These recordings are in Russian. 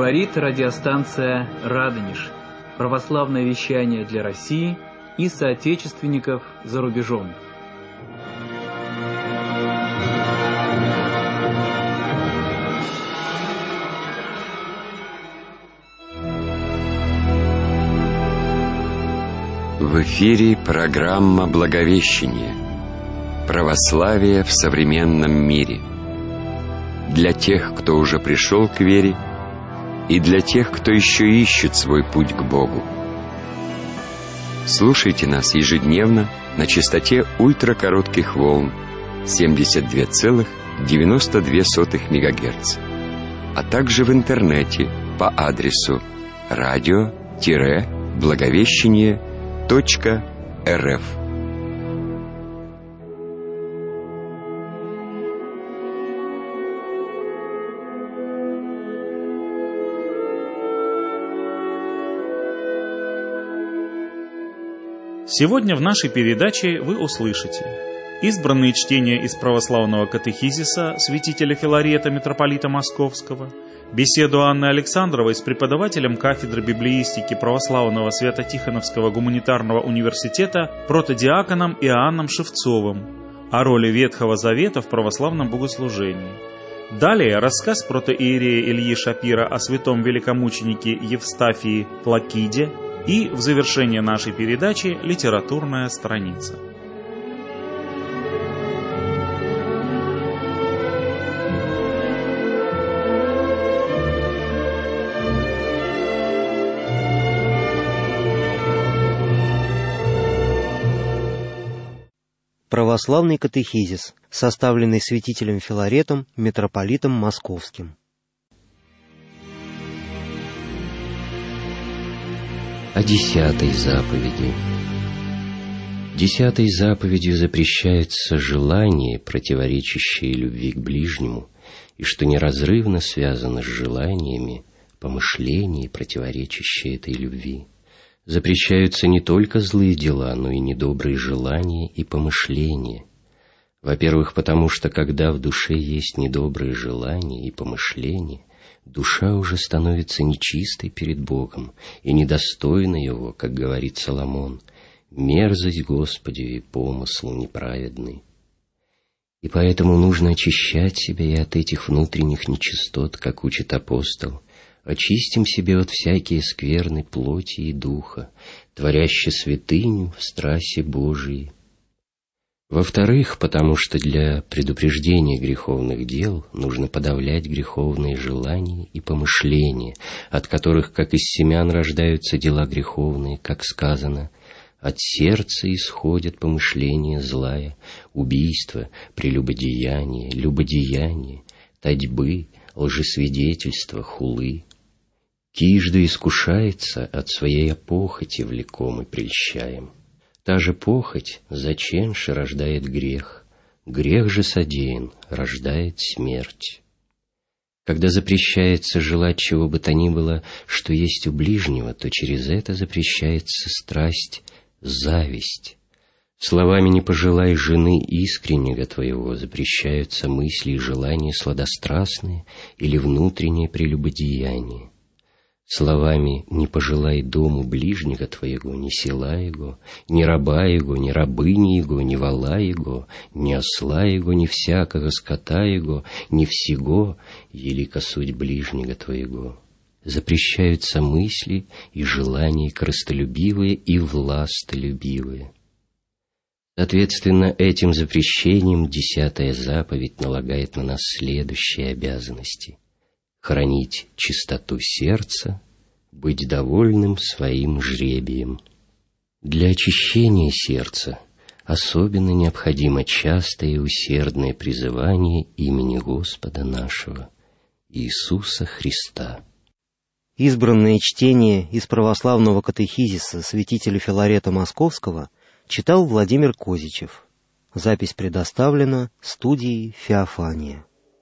Говорит радиостанция «Радонеж». Православное вещание для России и соотечественников за рубежом. В эфире программа «Благовещение. Православие в современном мире». Для тех, кто уже пришел к вере, и для тех, кто еще ищет свой путь к Богу. Слушайте нас ежедневно на частоте ультракоротких волн 72,92 МГц, а также в интернете по адресу radio-благовещение.рф. Сегодня в нашей передаче вы услышите избранные чтения из православного катехизиса святителя Филарета, митрополита Московского, беседу Анны Александровой с преподавателем кафедры библеистики православного Свято-Тихоновского гуманитарного университета протодиаконом Иоанном Шевцовым о роли Ветхого Завета в православном богослужении. Далее рассказ протоиерея Ильи Шапира о святом великомученике Евстафии Плакиде, и в завершение нашей передачи литературная страница. Православный катехизис, составленный святителем Филаретом, митрополитом Московским. О 10-й заповеди. 10-й заповедью запрещается желание, противоречащее любви к ближнему, и что неразрывно связано с желаниями, помышления, противоречащие этой любви. Запрещаются не только злые дела, но и недобрые желания и помышления. Во-первых, потому что когда в душе есть недобрые желания и помышления, душа уже становится нечистой перед Богом и недостойна Его, как говорит Соломон, «мерзость Господи и помыслу неправедный». И поэтому нужно очищать себя и от этих внутренних нечистот, как учит апостол. Очистим себе от всякие скверны плоти и духа, творяще святыню в страсти Божией. Во-вторых, потому что для предупреждения греховных дел нужно подавлять греховные желания и помышления, от которых, как из семян, рождаются дела греховные, как сказано, «От сердца исходят помышления злая, убийство, прелюбодеяние, любодеяние, татьбы, лжесвидетельства, хулы. Кижды искушается от своей похоти влеком и прельщаем. Та же похоть заченши рождает грех, грех же содеян рождает смерть». Когда запрещается желать чего бы то ни было, что есть у ближнего, то через это запрещается страсть, зависть. Словами «не пожелай жены искреннего твоего» запрещаются мысли и желания сладострастные или внутреннее прелюбодеяние. Словами «не пожелай дому ближнего твоего, ни села его, ни раба его, ни рабыни его, ни вола его, ни осла его, ни всякого скота его, ни всего, елико суть ближнего твоего». Запрещаются мысли и желания корыстолюбивые и властолюбивые. Соответственно, этим запрещением 10-я заповедь налагает на нас следующие обязанности: хранить чистоту сердца, быть довольным своим жребием. Для очищения сердца особенно необходимо частое и усердное призывание имени Господа нашего, Иисуса Христа. Избранное чтение из православного катехизиса святителя Филарета Московского читал Владимир Козичев. Запись предоставлена студией «Феофания».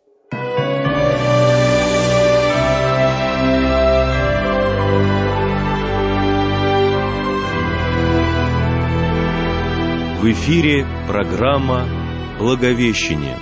В эфире программа «Благовещение».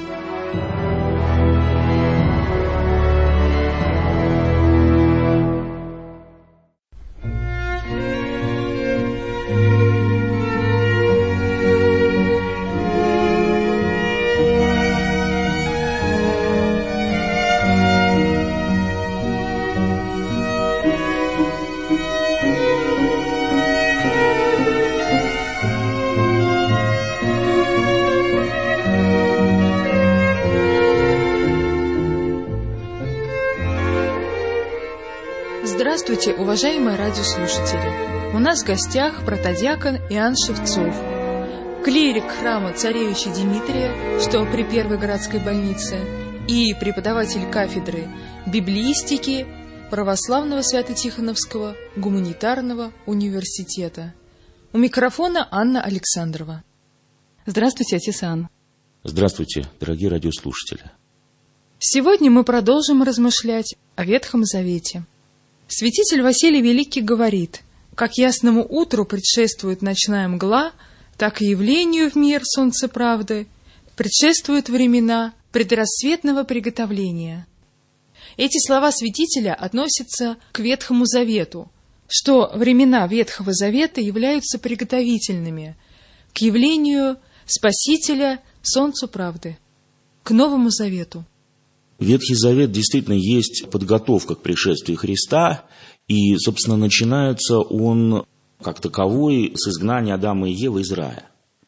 Здравствуйте, уважаемые радиослушатели! У нас в гостях протодиакон Иоанн Шевцов, клирик храма царевича Димитрия, что при Первой городской больнице, и преподаватель кафедры библеистики Православного Свято-Тихоновского гуманитарного университета. У микрофона Анна Александрова. Здравствуйте, отец Иоанн. Здравствуйте, дорогие радиослушатели. Сегодня мы продолжим размышлять о Ветхом Завете. Святитель Василий Великий говорит: как ясному утру предшествует ночная мгла, так и явлению в мир солнца правды предшествуют времена предрассветного приготовления. Эти слова святителя относятся к Ветхому Завету, что времена Ветхого Завета являются приготовительными к явлению Спасителя солнцу правды, к Новому Завету. Ветхий Завет действительно есть подготовка к пришествию Христа, и, собственно, начинается он как таковой с изгнания Адама и Евы из рая.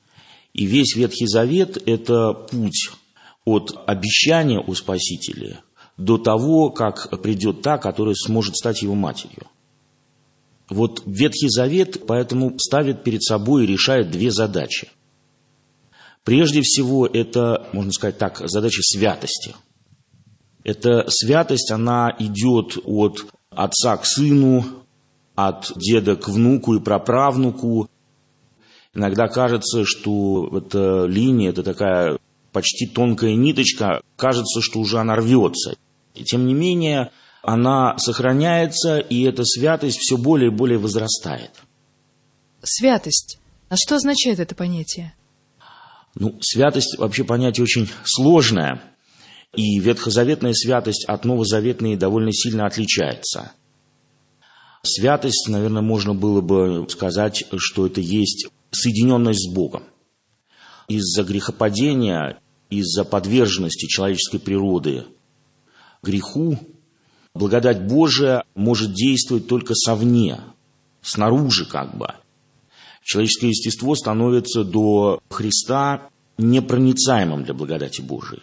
И весь Ветхий Завет – это путь от обещания о Спасителе до того, как придет та, которая сможет стать его матерью. Вот Ветхий Завет поэтому ставит перед собой и решает две задачи. Прежде всего, это, можно сказать так, задача святости. Эта святость, она идет от отца к сыну, от деда к внуку и праправнуку. Иногда кажется, что эта линия, это такая почти тонкая ниточка, кажется, что уже она рвется. И тем не менее, она сохраняется, и эта святость все более и более возрастает. Святость. А что означает это понятие? Святость вообще понятие очень сложное. И ветхозаветная святость от новозаветной довольно сильно отличается. Святость, наверное, можно было бы сказать, что это есть соединенность с Богом. Из-за грехопадения, из-за подверженности человеческой природы греху, благодать Божия может действовать только совне, снаружи как бы. Человеческое естество становится до Христа непроницаемым для благодати Божией.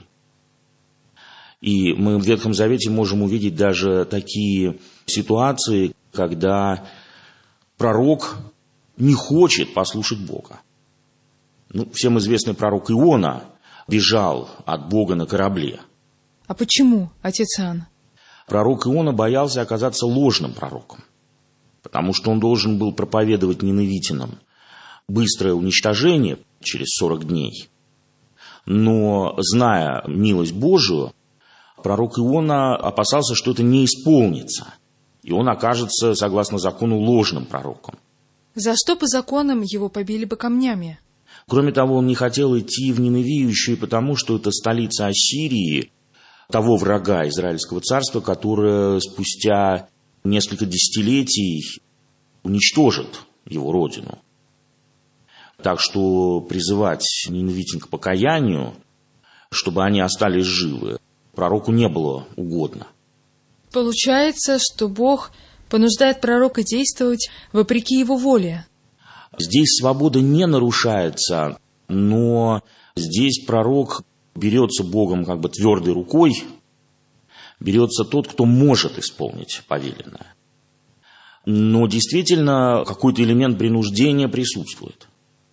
И мы в Ветхом Завете можем увидеть даже такие ситуации, когда пророк не хочет послушать Бога. Всем известный пророк Иона бежал от Бога на корабле. А почему, отец Иоанн? Пророк Иона боялся оказаться ложным пророком, потому что он должен был проповедовать ниневитянам быстрое уничтожение через 40 дней. Но, зная милость Божию, пророк Иона опасался, что это не исполнится, и он окажется, согласно закону, ложным пророком. За что по законам его побили бы камнями? Кроме того, он не хотел идти в Ниневию еще и потому, что это столица Ассирии, того врага Израильского царства, которое спустя несколько десятилетий уничтожит его родину. Так что призывать ниневитян к покаянию, чтобы они остались живы, пророку не было угодно. Получается, что Бог понуждает пророка действовать вопреки его воле. Здесь свобода не нарушается, но здесь пророк берется Богом как бы твердой рукой, берется тот, кто может исполнить повеленное. Но действительно какой-то элемент принуждения присутствует.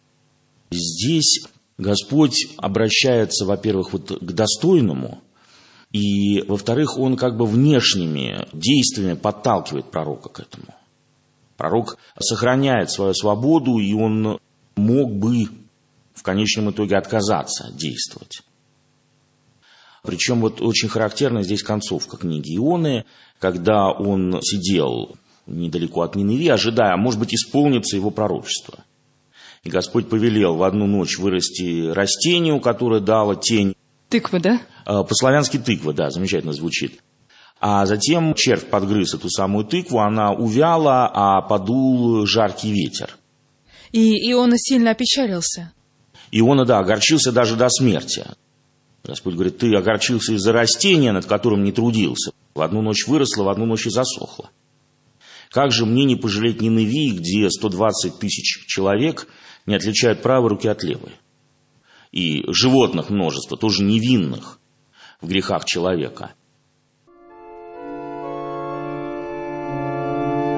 Здесь Господь обращается, во-первых, к достойному, и, во-вторых, Он как бы внешними действиями подталкивает пророка к этому. Пророк сохраняет свою свободу, и он мог бы в конечном итоге отказаться действовать. Причем очень характерна здесь концовка книги Ионы, когда он сидел недалеко от Ниневии, ожидая, может быть, исполнится его пророчество. И Господь повелел в одну ночь вырасти растению, которое дало тень. Тыква, да? По-славянски тыква, да, замечательно звучит. А затем червь подгрыз эту самую тыкву, она увяла, а подул жаркий ветер. И Иона сильно опечалился. Иона, да, огорчился даже до смерти. Господь говорит, ты огорчился из-за растения, над которым не трудился. В одну ночь выросло, в одну ночь и засохло. Как же мне не пожалеть Ниневии, где 120 тысяч человек не отличают правой руки от левой? И животных множество, тоже невинных в грехах человека.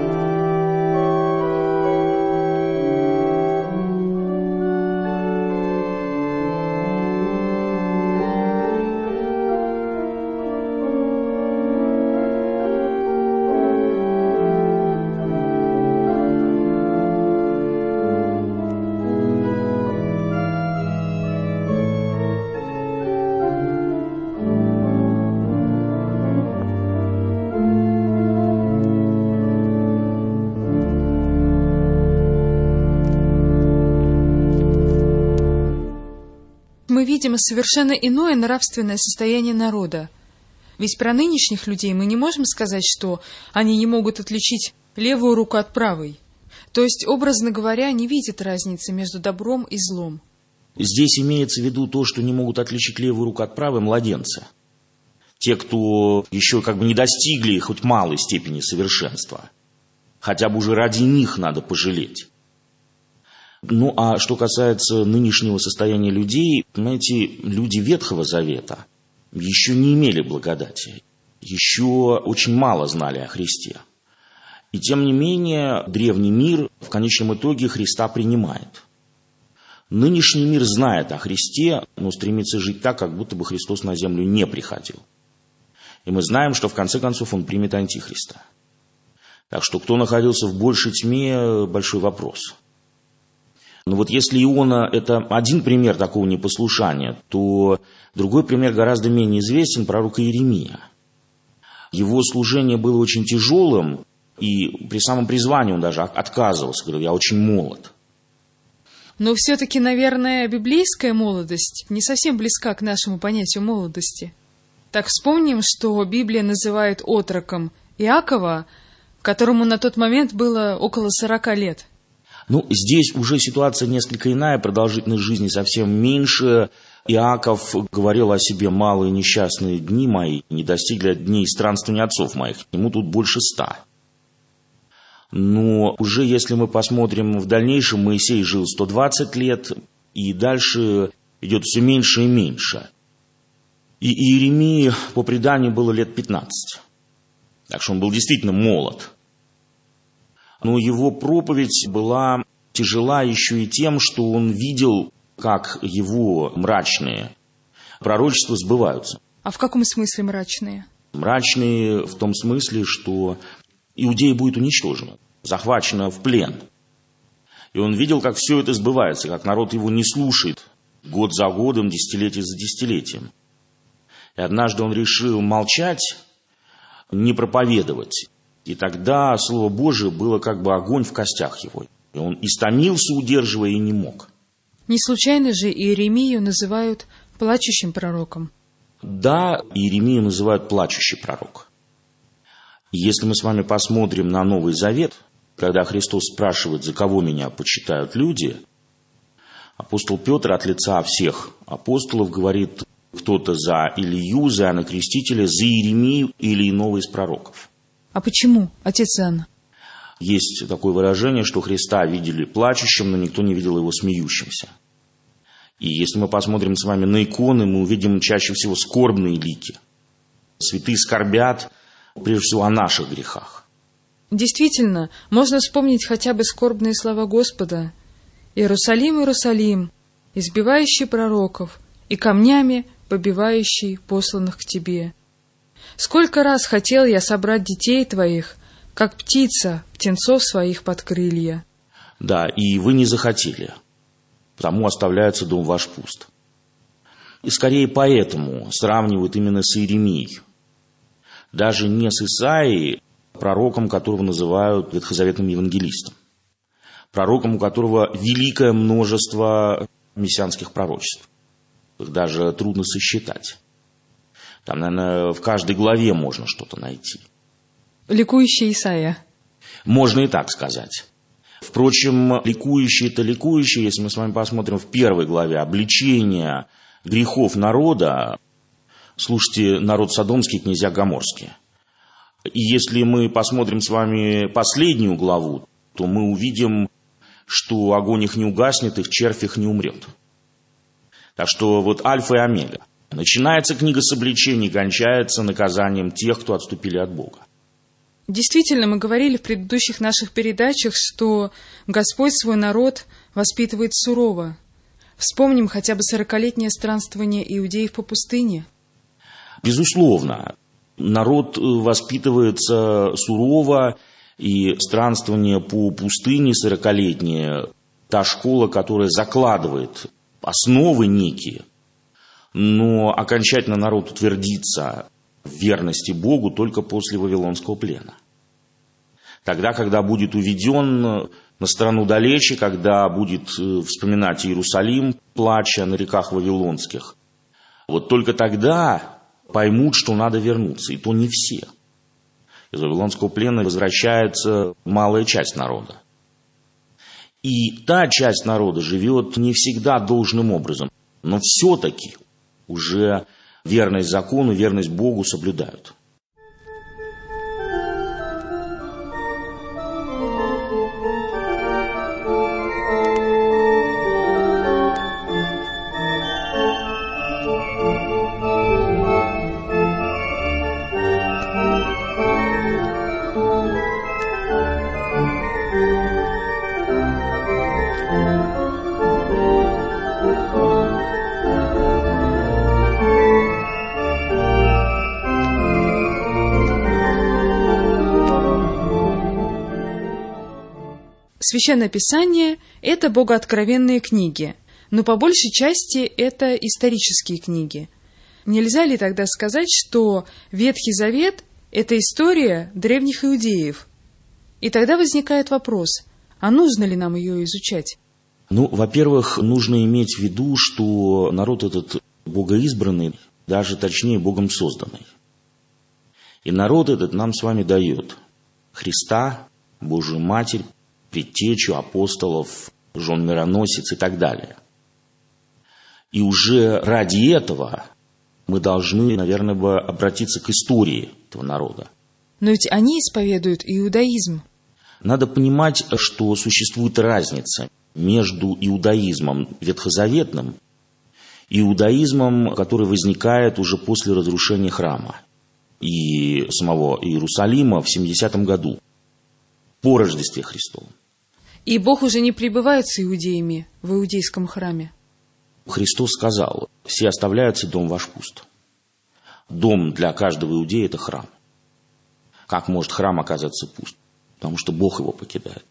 мы видим совершенно иное нравственное состояние народа. Ведь про нынешних людей мы не можем сказать, что они не могут отличить левую руку от правой. То есть, образно говоря, не видят разницы между добром и злом. Здесь имеется в виду то, что не могут отличить левую руку от правой младенцы. Те, кто еще не достигли хоть малой степени совершенства. Хотя бы уже ради них надо пожалеть. Ну, а что касается нынешнего состояния людей, понимаете, люди Ветхого Завета еще не имели благодати, еще очень мало знали о Христе. И тем не менее, древний мир в конечном итоге Христа принимает. Нынешний мир знает о Христе, но стремится жить так, как будто бы Христос на землю не приходил. И мы знаем, что в конце концов он примет Антихриста. Так что кто находился в большей тьме – большой вопрос. Но вот если Иона – это один пример такого непослушания, то другой пример гораздо менее известен – пророк Иеремия. Его служение было очень тяжелым, и при самом призвании он даже отказывался, говорил: «Я очень молод». Но все-таки, наверное, библейская молодость не совсем близка к нашему понятию молодости. Так вспомним, что Библия называет отроком Иакова, которому на тот момент было около 40 лет. Ну, здесь уже ситуация несколько иная, продолжительность жизни совсем меньше. Иаков говорил о себе: «Малые несчастные дни мои не достигли дней странствования отцов моих». Ему тут больше 100. Но уже если мы посмотрим в дальнейшем, Моисей жил 120 лет, и дальше идет все меньше и меньше. И Иеремии, по преданию, было лет 15. Так что он был действительно молод. Но его проповедь была тяжела еще и тем, что он видел, как его мрачные пророчества сбываются. А в каком смысле мрачные? Мрачные в том смысле, что Иудея будет уничтожена, захвачена в плен. И он видел, как все это сбывается, как народ его не слушает год за годом, десятилетие за десятилетием. И однажды он решил молчать, не проповедовать. И тогда Слово Божие было как бы огонь в костях его. И он истомился, удерживая, и не мог. Не случайно же Иеремию называют плачущим пророком. Да, Иеремию называют плачущий пророк. И если мы с вами посмотрим на Новый Завет, когда Христос спрашивает: «За кого меня почитают люди?», апостол Петр от лица всех апостолов говорит: кто-то за Илью, за Иоанна Крестителя, за Иеремию или иного из пророков. А почему, отец Иоанн? Есть такое выражение, что Христа видели плачущим, но никто не видел его смеющимся. И если мы посмотрим с вами на иконы, мы увидим чаще всего скорбные лики. Святые скорбят, прежде всего, о наших грехах. Действительно, можно вспомнить хотя бы скорбные слова Господа: «Иерусалим, Иерусалим, избивающий пророков и камнями побивающий посланных к тебе. Сколько раз хотел я собрать детей твоих, как птица птенцов своих под крылья». Да, и вы не захотели, потому оставляется дом ваш пуст. И скорее поэтому сравнивают именно с Иеремией. Даже не с Исаией, пророком, которого называют ветхозаветным евангелистом. Пророком, у которого великое множество мессианских пророчеств. Их даже трудно сосчитать. Там, наверное, в каждой главе можно что-то найти. Ликующий Исаия. Можно и так сказать. Впрочем, ликующий-то ликующий, если мы с вами посмотрим в 1 главе обличение грехов народа, слушайте, народ содомский, князья гоморские. И если мы посмотрим с вами последнюю главу, то мы увидим, что огонь их не угаснет, их червь их не умрет. Так что вот альфа и омега. Начинается книга с обличений, кончается наказанием тех, кто отступили от Бога. Действительно, мы говорили в предыдущих наших передачах, что Господь свой народ воспитывает сурово. Вспомним хотя бы 40-летнее странствование иудеев по пустыне. Безусловно, народ воспитывается сурово, и странствование по пустыне 40-летнее – та школа, которая закладывает основы некие, но окончательно народ утвердится в верности Богу только после Вавилонского плена. Тогда, когда будет уведен, на страну далече, когда будет вспоминать Иерусалим, плача на реках Вавилонских. Вот только тогда поймут, что надо вернуться, и то не все. Из Вавилонского плена возвращается малая часть народа. И та часть народа живет не всегда должным образом, но все-таки уже верность закону, верность Богу соблюдают. Священное Писание – это богооткровенные книги, но по большей части это исторические книги. Нельзя ли тогда сказать, что Ветхий Завет – это история древних иудеев? И тогда возникает вопрос, а нужно ли нам ее изучать? Во-первых, нужно иметь в виду, что народ этот богоизбранный, даже точнее Богом созданный. И народ этот нам с вами дает Христа, Божию Матерь, предтечу, апостолов, жен мироносец и так далее. И уже ради этого мы должны, наверное, обратиться к истории этого народа. Но ведь они исповедуют иудаизм. Надо понимать, что существует разница между иудаизмом ветхозаветным и иудаизмом, который возникает уже после разрушения храма и самого Иерусалима в 70-м году, по Рождестве Христовом. И Бог уже не пребывает с иудеями в иудейском храме. Христос сказал: «Все оставляются, дом ваш пуст». Дом для каждого иудея – это храм. Как может храм оказаться пуст? Потому что Бог его покидает.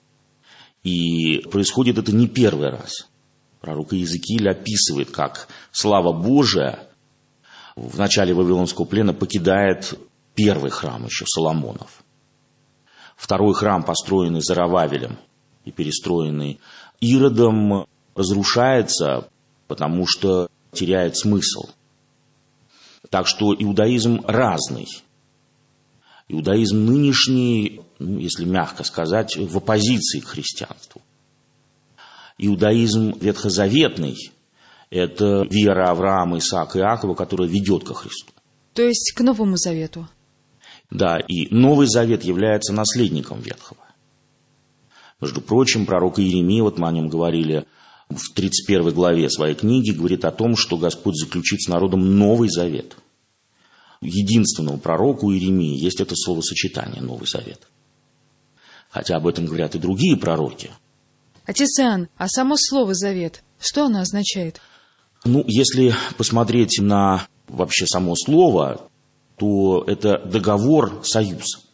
И происходит это не первый раз. Пророк Иезекииль описывает, как слава Божия в начале Вавилонского плена покидает первый храм еще Соломонов. Второй храм, построенный Зоровавелем и перестроенный Иродом, разрушается, потому что теряет смысл. Так что иудаизм разный. Иудаизм нынешний, если мягко сказать, в оппозиции к христианству. Иудаизм ветхозаветный – это вера Авраама, Исаака и Иакова, которая ведет ко Христу. То есть к Новому Завету. Да, и Новый Завет является наследником Ветхого. Между прочим, пророк Иеремия, вот мы о нем говорили, в 31 главе своей книги говорит о том, что Господь заключит с народом Новый Завет. Единственному пророку Иеремии есть это словосочетание «Новый Завет». Хотя об этом говорят и другие пророки. Отец Иоанн, а само слово «завет», что оно означает? Если посмотреть на вообще само слово, то это договор, союз.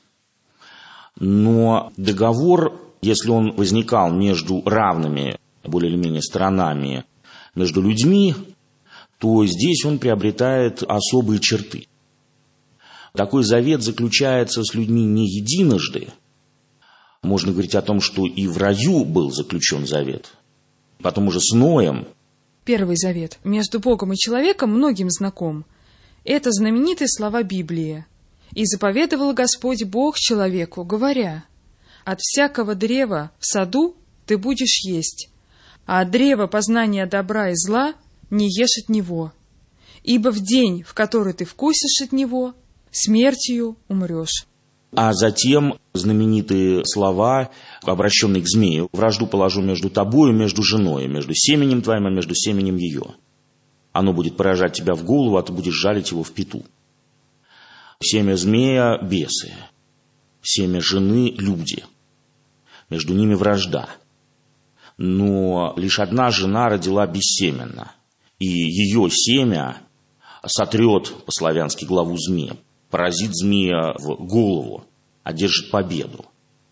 Но договор, если он возникал между равными, более или менее сторонами, между людьми, то здесь он приобретает особые черты. Такой завет заключается с людьми не единожды. Можно говорить о том, что и в раю был заключен завет. Потом уже с Ноем. Первый завет между Богом и человеком многим знаком. Это знаменитые слова Библии. «И заповедовал Господь Бог человеку, говоря: от всякого древа в саду ты будешь есть, а от древа познания добра и зла не ешь от него. Ибо в день, в который ты вкусишь от него, смертью умрешь». А затем знаменитые слова, обращенные к змею: «Вражду положу между тобою, между женой, между семенем твоим и между семенем ее. Оно будет поражать тебя в голову, а ты будешь жалить его в пяту». Семя змея – бесы, семя жены – люди. Между ними вражда. Но лишь одна жена родила бессеменно, и ее семя сотрет по-славянски главу змея, поразит змея в голову, одержит победу.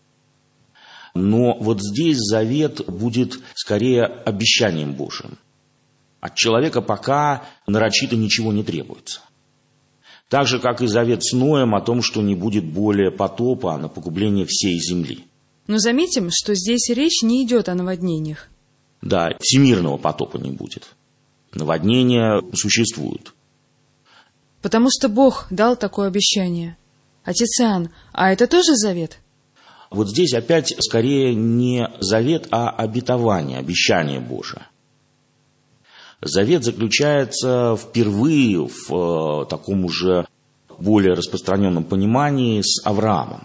Но вот здесь завет будет скорее обещанием Божьим. От человека пока нарочито ничего не требуется. Так же, как и завет с Ноем о том, что не будет более потопа на погубление всей земли. Но заметим, что здесь речь не идет о наводнениях. Да, всемирного потопа не будет. Наводнения существуют. Потому что Бог дал такое обещание. Отец Иоанн, а это тоже завет? Вот здесь опять скорее не завет, а обетование, обещание Божие. Завет заключается впервые в таком уже более распространенном понимании с Авраамом.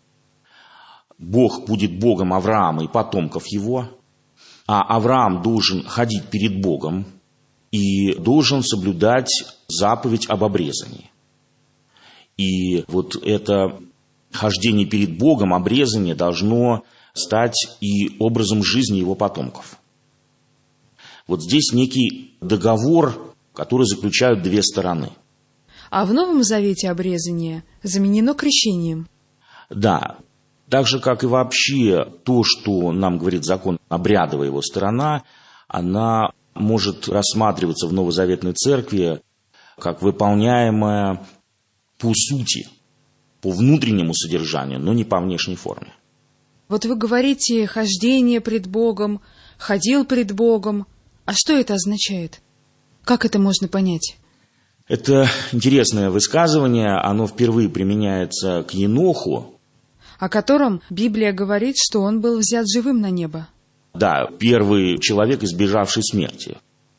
Бог будет Богом Авраама и потомков его, а Авраам должен ходить перед Богом и должен соблюдать заповедь об обрезании. И вот это хождение перед Богом, обрезание, должно стать и образом жизни его потомков. Вот здесь некий договор, который заключают две стороны. А в Новом Завете обрезание заменено крещением. Да, так же, как и вообще то, что нам говорит закон, обрядовая его сторона, она может рассматриваться в Новозаветной Церкви как выполняемая по сути, по внутреннему содержанию, но не по внешней форме. Вот вы говорите «хождение пред Богом», «ходил пред Богом». А что это означает? Как это можно понять? Это интересное высказывание, оно впервые применяется к Еноху. О котором Библия говорит, что он был взят живым на небо. Да, первый человек, избежавший смерти.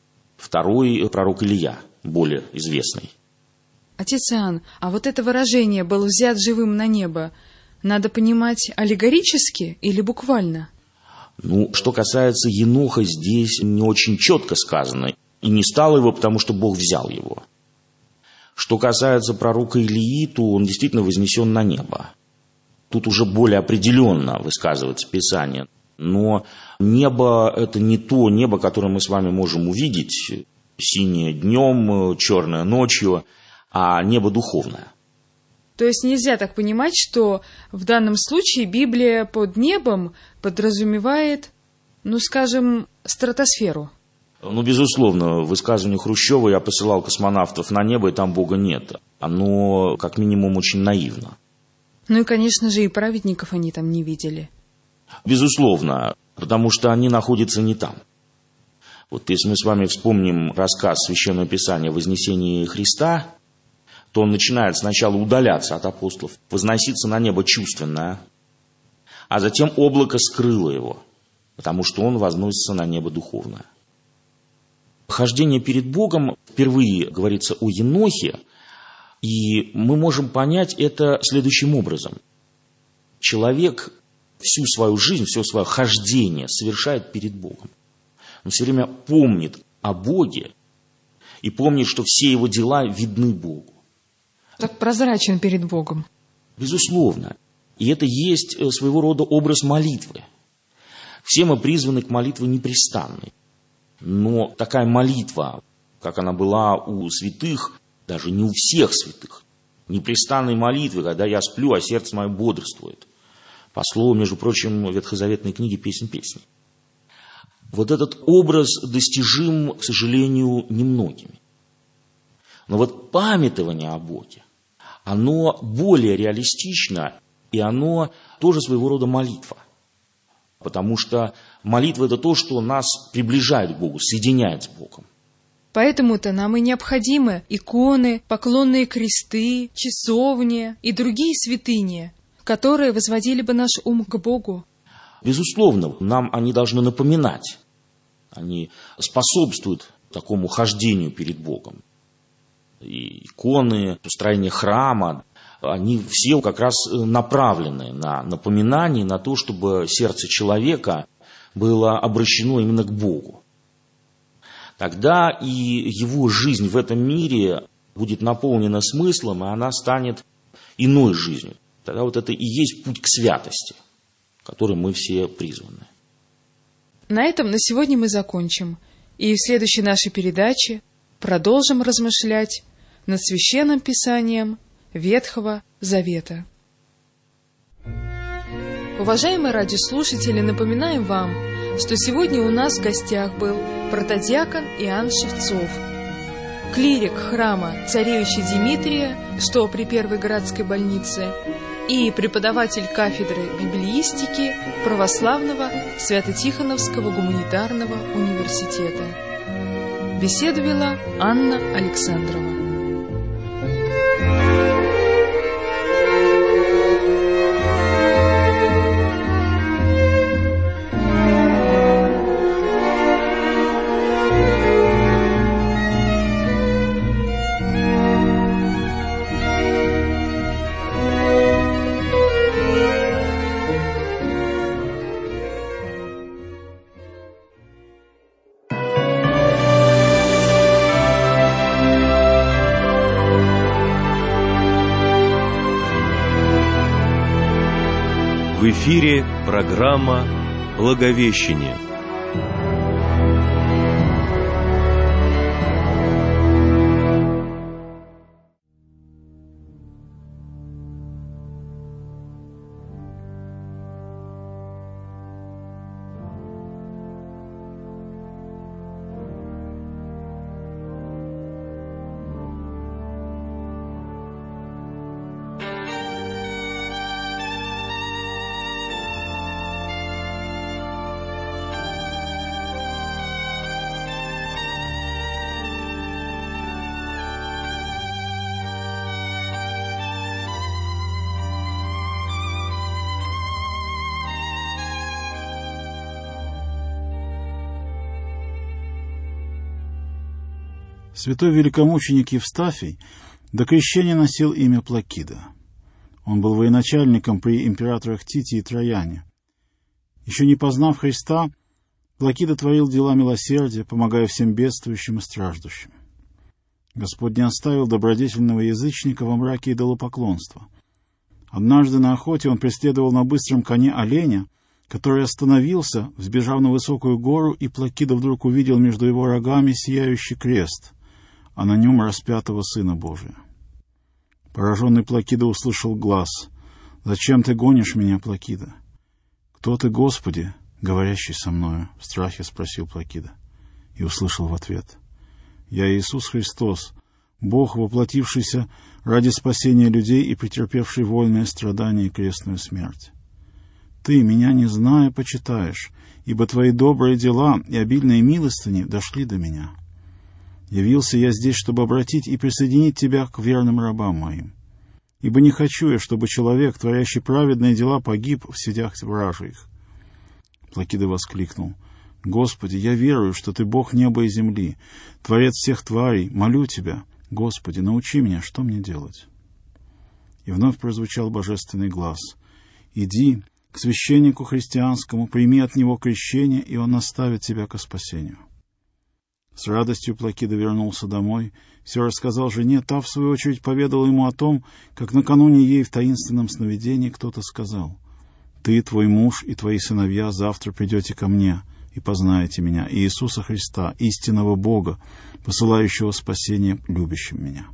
Второй пророк Илия, более известный. Отец Иоанн, а вот это выражение «был взят живым на небо» надо понимать аллегорически или буквально? Что касается Еноха, здесь не очень четко сказано. И не стало его, потому что Бог взял его. Что касается пророка Илии, то он действительно вознесен на небо. Тут уже более определенно высказывается Писание. Но небо – это не то небо, которое мы с вами можем увидеть, синее днем, черное ночью, а небо духовное. То есть нельзя так понимать, что в данном случае Библия под небом подразумевает, скажем, стратосферу. Безусловно, в высказывании Хрущева «я посылал космонавтов на небо, и там Бога нет». Оно, как минимум, очень наивно. И, конечно же, и праведников они там не видели. Безусловно, потому что они находятся не там. Вот если мы с вами вспомним рассказ Священного Писания о вознесении Христа, то он начинает сначала удаляться от апостолов, возноситься на небо чувственно, а затем облако скрыло его, потому что он возносится на небо духовное. Хождение перед Богом впервые говорится о Енохе, и мы можем понять это следующим образом. Человек всю свою жизнь, все свое хождение совершает перед Богом. Он все время помнит о Боге и помнит, что все его дела видны Богу. Так прозрачен перед Богом. Безусловно. И это есть своего рода образ молитвы. Все мы призваны к молитве непрестанной. Но такая молитва, как она была у святых, даже не у всех святых, непрестанной молитвы, когда я сплю, а сердце мое бодрствует. По слову, между прочим, ветхозаветной книги «Песнь песней». Вот этот образ достижим, к сожалению, немногими. Но вот памятование о Боге, оно более реалистично, и оно тоже своего рода молитва. Потому что молитва – это то, что нас приближает к Богу, соединяет с Богом. Поэтому-то нам и необходимы иконы, поклонные кресты, часовни и другие святыни, которые возводили бы наш ум к Богу. Безусловно, нам они должны напоминать. Они способствуют такому хождению перед Богом. И иконы, строение храма, они все как раз направлены на напоминание, на то, чтобы сердце человека было обращено именно к Богу. Тогда и его жизнь в этом мире будет наполнена смыслом, и она станет иной жизнью. Тогда вот это и есть путь к святости, к которой мы все призваны. На этом на сегодня мы закончим. И в следующей нашей передаче продолжим размышлять над Священным Писанием Ветхого Завета. Уважаемые радиослушатели, напоминаем вам, что сегодня у нас в гостях был протодиакон Иоанн Шевцов, клирик храма царевича Димитрия, что при Первой городской больнице, и преподаватель кафедры библеистики Православного Свято-Тихоновского гуманитарного университета. Беседу вела Анна Александрова. В эфире программа «Благовещение». Святой великомученик Евстафий до крещения носил имя Плакида. Он был военачальником при императорах Тите и Трояне. Еще не познав Христа, Плакида творил дела милосердия, помогая всем бедствующим и страждущим. Господь не оставил добродетельного язычника во мраке идолопоклонства. Однажды на охоте он преследовал на быстром коне оленя, который остановился, взбежав на высокую гору, и Плакида вдруг увидел между его рогами сияющий крест, а на нем распятого Сына Божия. Пораженный Плакида услышал глас: «Зачем ты гонишь меня, Плакида?» «Кто ты, Господи, говорящий со мною?» — в страхе спросил Плакида. И услышал в ответ: «Я Иисус Христос, Бог, воплотившийся ради спасения людей и претерпевший вольное страдание и крестную смерть. Ты, меня не зная, почитаешь, ибо твои добрые дела и обильные милостыни дошли до меня. Явился я здесь, чтобы обратить и присоединить тебя к верным рабам моим. Ибо не хочу я, чтобы человек, творящий праведные дела, погиб в сетях вражьих». Плакида воскликнул: «Господи, я верую, что ты Бог неба и земли, Творец всех тварей. Молю тебя, Господи, научи меня, что мне делать». И вновь прозвучал божественный глас: «Иди к священнику христианскому, прими от него крещение, и он наставит тебя ко спасению». С радостью Плакида вернулся домой, все рассказал жене, та, в свою очередь, поведала ему о том, как накануне ей в таинственном сновидении кто-то сказал: «Ты, твой муж и твои сыновья завтра придете ко мне и познаете меня, и Иисуса Христа, истинного Бога, посылающего спасение любящим меня».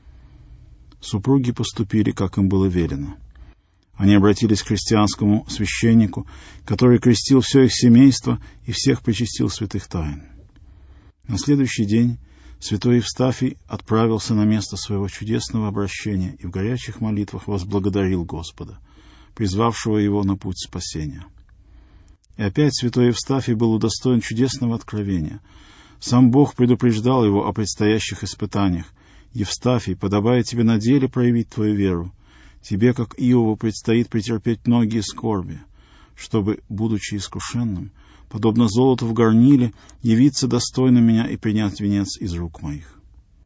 Супруги поступили, как им было велено. Они обратились к христианскому священнику, который крестил все их семейство и всех причастил святых тайн. На следующий день святой Евстафий отправился на место своего чудесного обращения и в горячих молитвах возблагодарил Господа, призвавшего его на путь спасения. И опять святой Евстафий был удостоен чудесного откровения. Сам Бог предупреждал его о предстоящих испытаниях: «Евстафий, подобает тебе на деле проявить твою веру. Тебе, как Иову, предстоит претерпеть многие скорби, чтобы, будучи искушенным, подобно золоту в горниле, явиться достойным меня и принять венец из рук моих».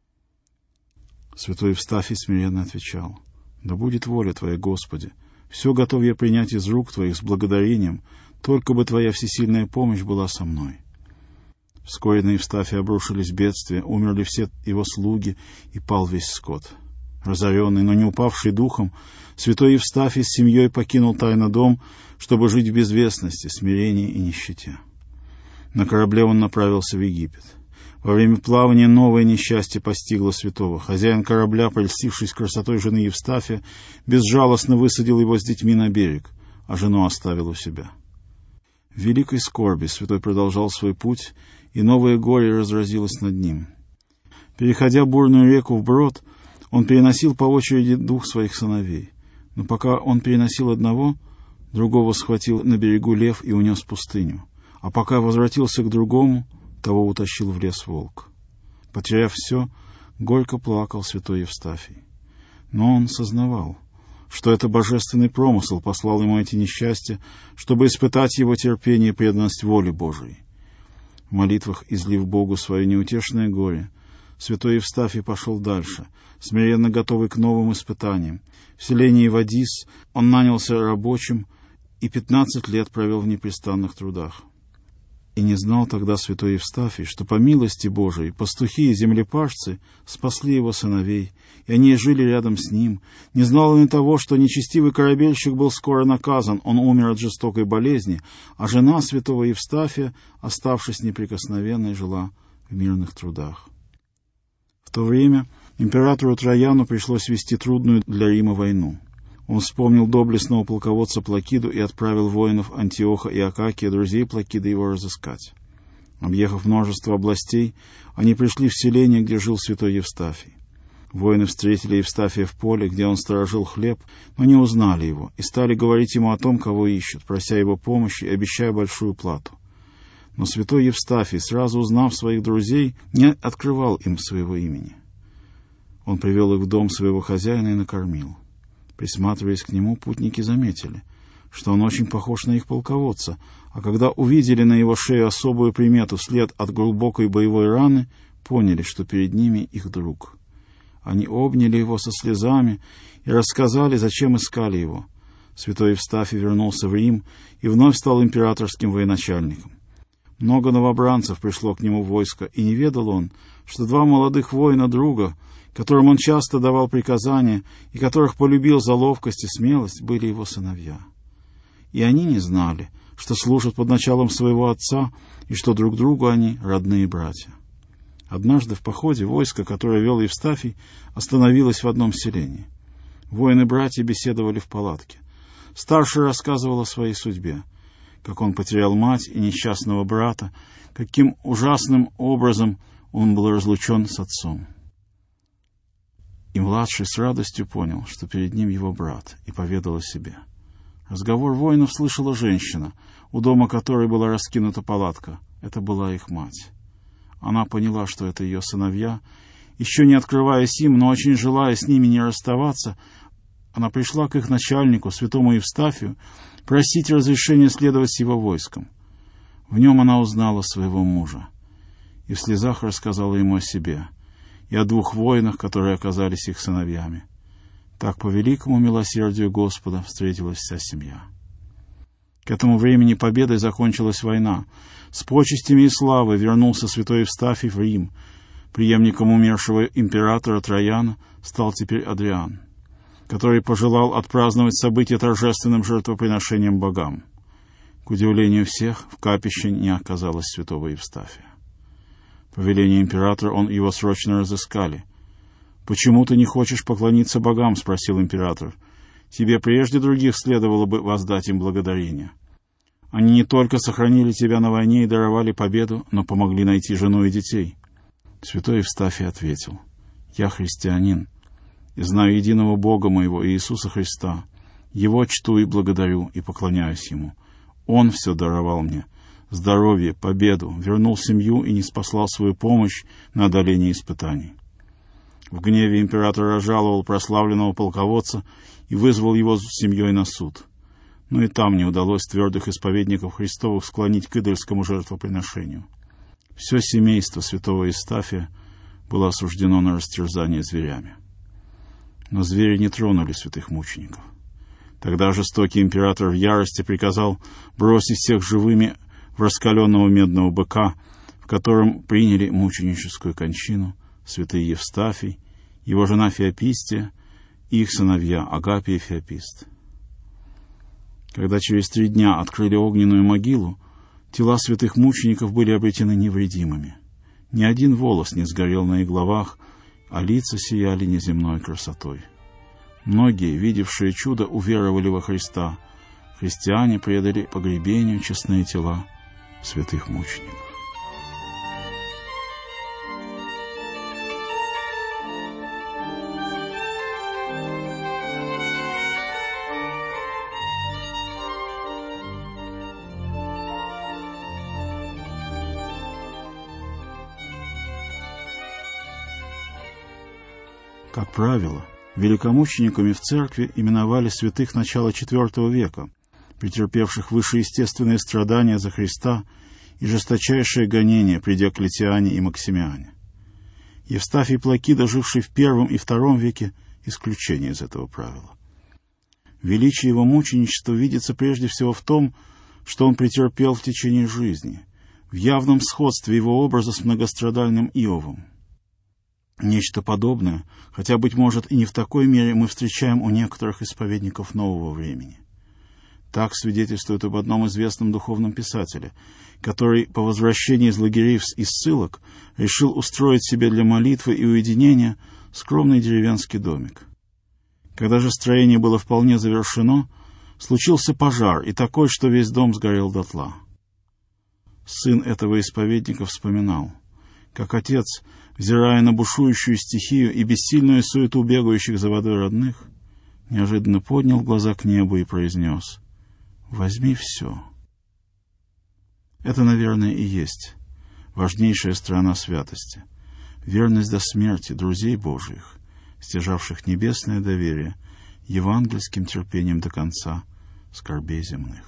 Святой Евстафий смиренно отвечал: «Да будет воля Твоя, Господи, все готов я принять из рук Твоих с благодарением, только бы Твоя всесильная помощь была со мной». Вскоре на Евстафия обрушились бедствия, умерли все его слуги, и пал весь скот. Разоренный, но не упавший духом, святой Евстафий с семьей покинул тайно дом, чтобы жить в безвестности, смирении и нищете. На корабле он направился в Египет. Во время плавания новое несчастье постигло святого. Хозяин корабля, польстившись красотой жены Евстафия, безжалостно высадил его с детьми на берег, а жену оставил у себя. В великой скорби святой продолжал свой путь, и новое горе разразилось над ним. Переходя бурную реку вброд, он переносил по очереди двух своих сыновей. Но пока он переносил одного, другого схватил на берегу лев и унес в пустыню. А пока возвратился к другому, того утащил в лес волк. Потеряв все, горько плакал святой Евстафий. Но он сознавал, что это божественный промысел послал ему эти несчастья, чтобы испытать его терпение и преданность воле Божией. В молитвах, излив Богу свое неутешное горе, святой Евстафий пошел дальше, смиренно готовый к новым испытаниям. В селении Вадис он нанялся рабочим и 15 лет провел в непрестанных трудах. И не знал тогда святой Евстафий, что по милости Божией пастухи и землепашцы спасли его сыновей, и они жили рядом с ним. Не знал он и того, что нечестивый корабельщик был скоро наказан, он умер от жестокой болезни, а жена святого Евстафия, оставшись неприкосновенной, жила в мирных трудах. В то время императору Траяну пришлось вести трудную для Рима войну. Он вспомнил доблестного полководца Плакиду и отправил воинов Антиоха и Акакия, друзей Плакида, его разыскать. Объехав множество областей, они пришли в селение, где жил святой Евстафий. Воины встретили Евстафия в поле, где он сторожил хлеб, но не узнали его, и стали говорить ему о том, кого ищут, прося его помощи и обещая большую плату. Но святой Евстафий, сразу узнав своих друзей, не открывал им своего имени. Он привел их в дом своего хозяина и накормил. Присматриваясь к нему, путники заметили, что он очень похож на их полководца, а когда увидели на его шее особую примету след от глубокой боевой раны, поняли, что перед ними их друг. Они обняли его со слезами и рассказали, зачем искали его. Святой Евстафий вернулся в Рим и вновь стал императорским военачальником. Много новобранцев пришло к нему в войско, и не ведал он, что два молодых воина друга, которым он часто давал приказания и которых полюбил за ловкость и смелость, были его сыновья. И они не знали, что служат под началом своего отца и что друг другу они родные братья. Однажды в походе войско, которое вел Евстафий, остановилось в одном селении. Воины-братья беседовали в палатке. Старший рассказывал о своей судьбе, как он потерял мать и несчастного брата, каким ужасным образом он был разлучен с отцом. И младший с радостью понял, что перед ним его брат, и поведал о себе. Разговор воинов слышала женщина, у дома которой была раскинута палатка. Это была их мать. Она поняла, что это ее сыновья. Еще не открываясь им, но очень желая с ними не расставаться, она пришла к их начальнику, святому Евстафию, просить разрешения следовать с его войском. В нем она узнала своего мужа и в слезах рассказала ему о себе и о двух воинах, которые оказались их сыновьями. Так по великому милосердию Господа встретилась вся семья. К этому времени победой закончилась война. С почестями и славой вернулся святой Евстафий в Рим. Преемником умершего императора Траяна стал теперь Адриан, который пожелал отпраздновать событие торжественным жертвоприношением богам. К удивлению всех, в капище не оказалось святого Евстафия. По велению императора его срочно разыскали. «Почему ты не хочешь поклониться богам?» — спросил император. «Тебе прежде других следовало бы воздать им благодарение. Они не только сохранили тебя на войне и даровали победу, но помогли найти жену и детей». Святой Евстафий ответил: «Я христианин и знаю единого Бога моего, Иисуса Христа. Его чту и благодарю, и поклоняюсь Ему. Он все даровал мне: здоровье, победу, вернул семью и ниспослал свою помощь на одоление испытаний». В гневе император разжаловал прославленного полководца и вызвал его с семьей на суд. Но и там не удалось твердых исповедников Христовых склонить к идольскому жертвоприношению. Все семейство святого Евстафия было осуждено на растерзание зверями. Но звери не тронули святых мучеников. Тогда жестокий император в ярости приказал бросить всех живыми в раскаленного медного быка, в котором приняли мученическую кончину святый Евстафий, его жена Феопистия и их сыновья Агапий и Феопист. Когда через 3 дня открыли огненную могилу, тела святых мучеников были обретены невредимыми. Ни один волос не сгорел на их головах, а лица сияли неземной красотой. Многие, видевшие чудо, уверовали во Христа. Христиане предали погребению честные тела святых мучеников. Как правило, великомучениками в церкви именовали святых начала IV века, претерпевших вышеестественные страдания за Христа и жесточайшее гонение при Диоклетиане и Максимиане. Евстафий Плакида, живший в I и II веке, исключение из этого правила. Величие его мученичества видится прежде всего в том, что он претерпел в течение жизни, в явном сходстве его образа с многострадальным Иовом. Нечто подобное, хотя, быть может, и не в такой мере, мы встречаем у некоторых исповедников нового времени. Так свидетельствует об одном известном духовном писателе, который по возвращении из лагерей и ссылок решил устроить себе для молитвы и уединения скромный деревенский домик. Когда же строение было вполне завершено, случился пожар, и такой, что весь дом сгорел дотла. Сын этого исповедника вспоминал, как отец, взирая на бушующую стихию и бессильную суету бегающих за водой родных, неожиданно поднял глаза к небу и произнес: «Возьми все». Это, наверное, и есть важнейшая сторона святости, верность до смерти друзей Божиих, стяжавших небесное доверие евангельским терпением до конца скорбей земных.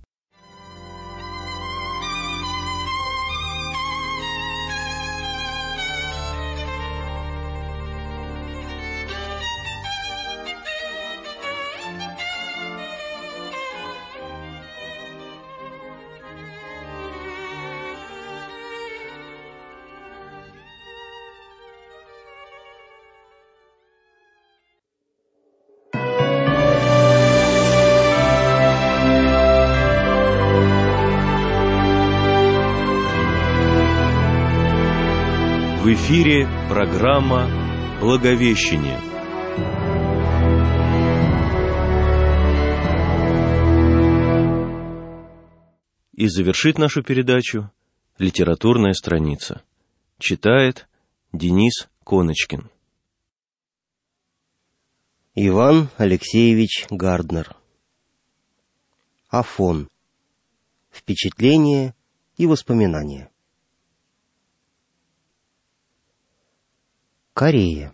В эфире программа «Благовещение». И завершит нашу передачу литературная страница. Читает Денис Коночкин. Иван Алексеевич Гарднер. Афон. Впечатления и воспоминания. Корея.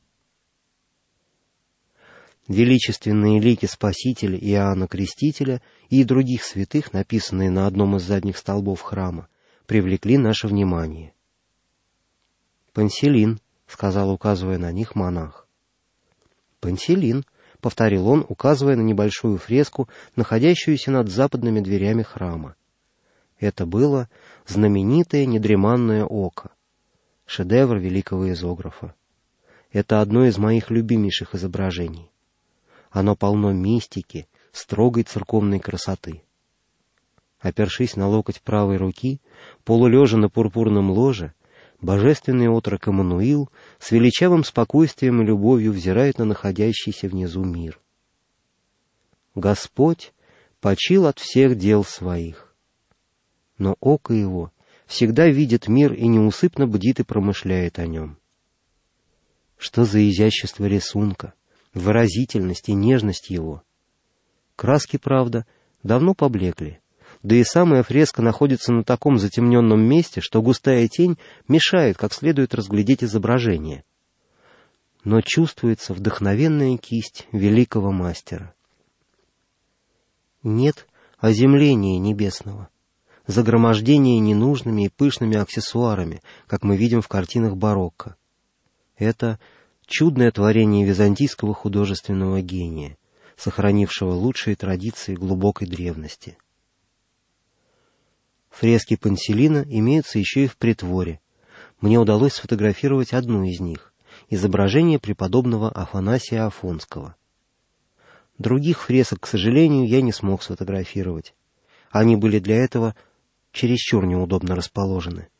Величественные лики Спасителя Иоанна Крестителя и других святых, написанные на одном из задних столбов храма, привлекли наше внимание. «Панселин», — сказал, указывая на них монах. «Панселин», — повторил он, указывая на небольшую фреску, находящуюся над западными дверями храма. Это было знаменитое недреманное око, шедевр великого изографа. Это одно из моих любимейших изображений. Оно полно мистики, строгой церковной красоты. Опершись на локоть правой руки, полулежа на пурпурном ложе, божественный отрок Эммануил с величавым спокойствием и любовью взирает на находящийся внизу мир. Господь почил от всех дел своих, но око его всегда видит мир и неусыпно бдит и промышляет о нем. Что за изящество рисунка, выразительность и нежность его! Краски, правда, давно поблекли, да и самая фреска находится на таком затемненном месте, что густая тень мешает как следует разглядеть изображение. Но чувствуется вдохновенная кисть великого мастера. Нет оземления небесного, загромождение ненужными и пышными аксессуарами, как мы видим в картинах барокко. Это чудное творение византийского художественного гения, сохранившего лучшие традиции глубокой древности. Фрески Панселина имеются еще и в притворе. Мне удалось сфотографировать одну из них — изображение преподобного Афанасия Афонского. Других фресок, к сожалению, я не смог сфотографировать. Они были для этого чересчур неудобно расположены.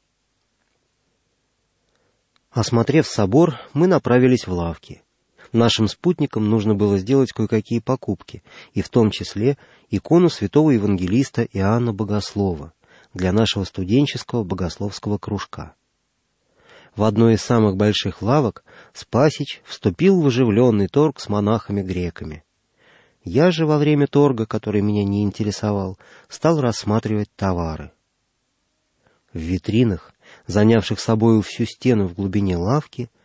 Осмотрев собор, мы направились в лавки. Нашим спутникам нужно было сделать кое-какие покупки, и в том числе икону святого евангелиста Иоанна Богослова для нашего студенческого богословского кружка. В одной из самых больших лавок Спасич вступил в оживленный торг с монахами-греками. Я же во время торга, который меня не интересовал, стал рассматривать товары. В витринах, занявших собою всю стену в глубине лавки,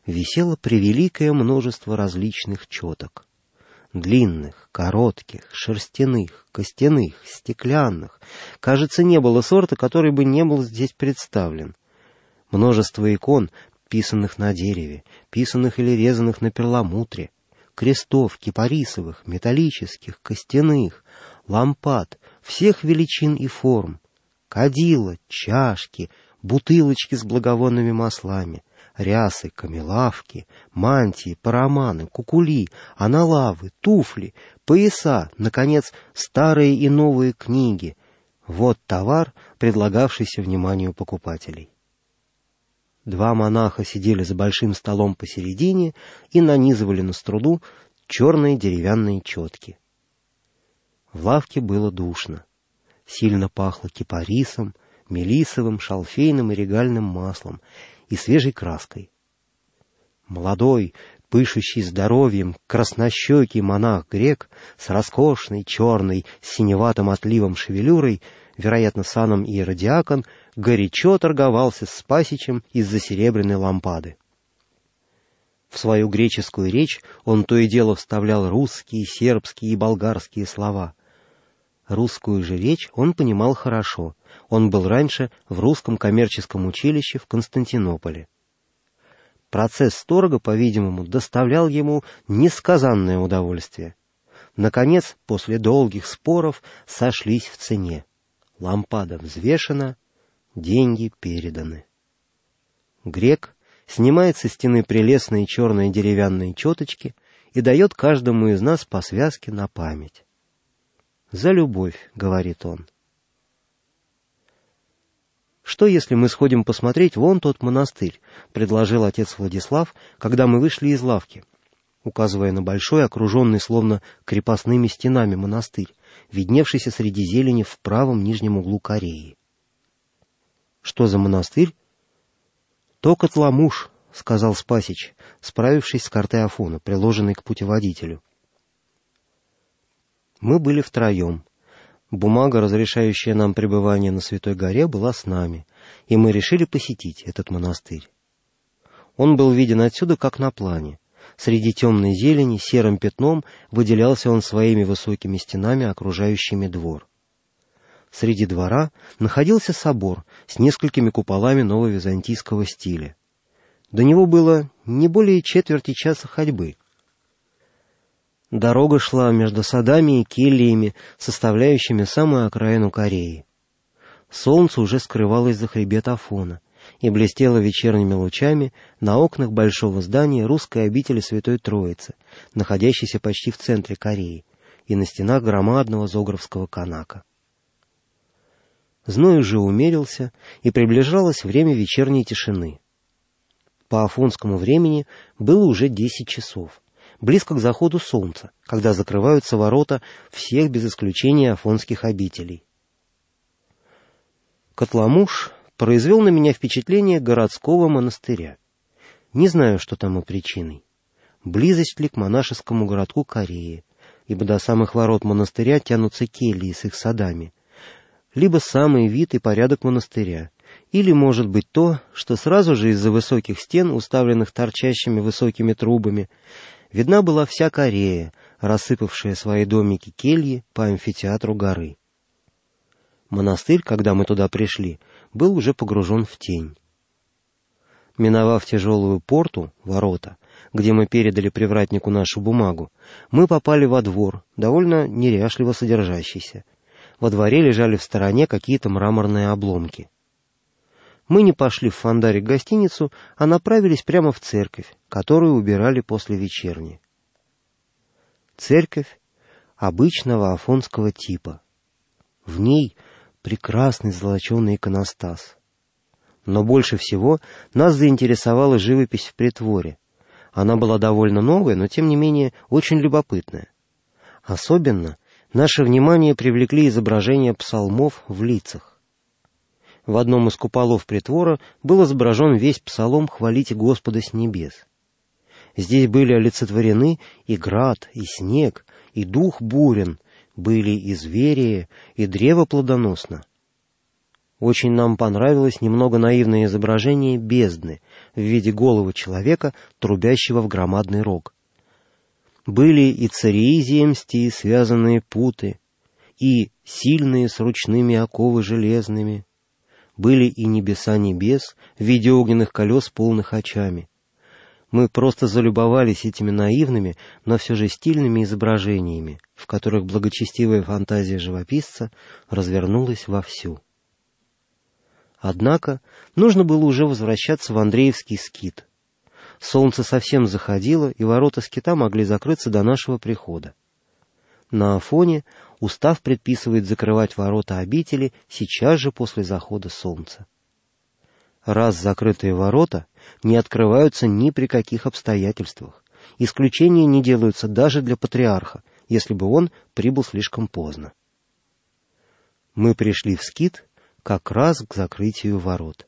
висело превеликое множество различных четок. Длинных, коротких, шерстяных, костяных, стеклянных. Кажется, не было сорта, который бы не был здесь представлен. Множество икон, писанных на дереве, писанных или резанных на перламутре, крестов кипарисовых, металлических, костяных, лампад, всех величин и форм, кадила, чашки, бутылочки с благовонными маслами, рясы, камелавки, мантии, параманы, кукули, аналавы, туфли, пояса, наконец, старые и новые книги. Вот товар, предлагавшийся вниманию покупателей. Два монаха сидели за большим столом посередине и нанизывали на струду черные деревянные четки. В лавке было душно. Сильно пахло кипарисом, мелисовым, шалфейным и регальным маслом и свежей краской. Молодой, пышущий здоровьем, краснощекий монах-грек с роскошной, черной, с синеватым отливом шевелюрой, вероятно, саном иеродиакон, горячо торговался с Спасичем из-за серебряной лампады. В свою греческую речь он то и дело вставлял русские, сербские и болгарские слова. Русскую же речь он понимал хорошо. Он был раньше в русском коммерческом училище в Константинополе. Процесс торга, по-видимому, доставлял ему несказанное удовольствие. Наконец, после долгих споров, сошлись в цене. Лампада взвешена, деньги переданы. Грек снимает со стены прелестные черные деревянные четочки и дает каждому из нас по связке на память. «За любовь», — говорит он. «Что, если мы сходим посмотреть вон тот монастырь?» — предложил отец Владислав, когда мы вышли из лавки, указывая на большой, окруженный словно крепостными стенами монастырь, видневшийся среди зелени в правом нижнем углу Кореи. «Что за монастырь?» «То Котламуш», — сказал Спасич, справившись с картой Афона, приложенной к путеводителю. Мы были втроем. Бумага, разрешающая нам пребывание на Святой горе, была с нами, и мы решили посетить этот монастырь. Он был виден отсюда, как на плане. Среди темной зелени серым пятном выделялся он своими высокими стенами, окружающими двор. Среди двора находился собор с несколькими куполами нововизантийского стиля. До него было не более четверти часа ходьбы. Дорога шла между садами и кельями, составляющими самую окраину Кореи. Солнце уже скрывалось за хребет Афона и блестело вечерними лучами на окнах большого здания русской обители Святой Троицы, находящейся почти в центре Кореи, и на стенах громадного Зографского канака. Зной уже умерился, и приближалось время вечерней тишины. По афонскому времени было уже 10 часов. Близко к заходу солнца, когда закрываются ворота всех без исключения афонских обителей. Котламуш произвел на меня впечатление городского монастыря. Не знаю, что тому причиной. Близость ли к монашескому городку Кореи, ибо до самых ворот монастыря тянутся кельи с их садами, либо самый вид и порядок монастыря, или, может быть, то, что сразу же из-за высоких стен, уставленных торчащими высокими трубами, видна была вся Корея, рассыпавшая свои домики-кельи по амфитеатру горы. Монастырь, когда мы туда пришли, был уже погружен в тень. Миновав тяжелую порту, ворота, где мы передали привратнику нашу бумагу, мы попали во двор, довольно неряшливо содержащийся. Во дворе лежали в стороне какие-то мраморные обломки. Мы не пошли в фондарик-гостиницу, а направились прямо в церковь, которую убирали после вечерни. Церковь обычного афонского типа. В ней прекрасный золоченый иконостас. Но больше всего нас заинтересовала живопись в притворе. Она была довольно новая, но тем не менее очень любопытная. Особенно наше внимание привлекли изображения псалмов в лицах. В одном из куполов притвора был изображен весь псалом «Хвалите Господа с небес». Здесь были олицетворены и град, и снег, и дух бурен, были и звери, и древо плодоносно. Очень нам понравилось немного наивное изображение бездны в виде головы человека, трубящего в громадный рог. Были и цари земсти, связанные путы, и сильные с ручными оковы железными. Были и небеса небес в виде огненных колес, полных очами. Мы просто залюбовались этими наивными, но все же стильными изображениями, в которых благочестивая фантазия живописца развернулась вовсю. Однако нужно было уже возвращаться в Андреевский скит. Солнце совсем заходило, и ворота скита могли закрыться до нашего прихода. На Афоне устав предписывает закрывать ворота обители сейчас же после захода солнца. Раз закрытые ворота не открываются ни при каких обстоятельствах. Исключения не делаются даже для патриарха, если бы он прибыл слишком поздно. Мы пришли в скит как раз к закрытию ворот.